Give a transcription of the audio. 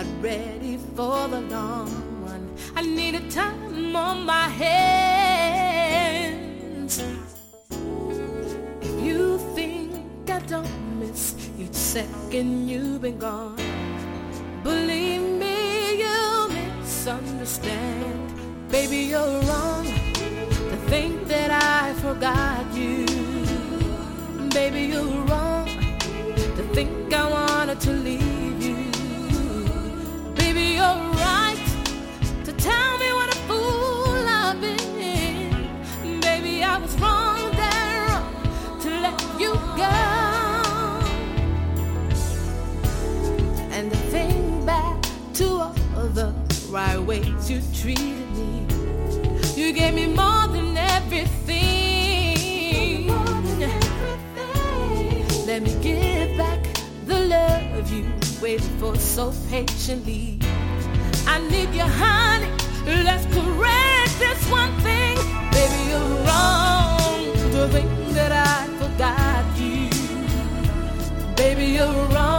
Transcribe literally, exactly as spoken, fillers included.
not ready for the long run. I needed time on my hands. If you think I don't miss each second you've been gone, believe me, you misunderstand. Baby, you're wrong to think that I forgot you. Baby, you're wrong to think I wanted to leave you. Baby, you're right to tell me what a fool I've been. Baby, I was wrong there, wrong to let you go. And to think back to all the right ways you treated me. You gave me more than everything. More than everything. Let me give back the love you waited for so patiently. I need you, honey. Let's correct this one thing. Baby, you're wrong to think that I forgot you. Baby, you're wrong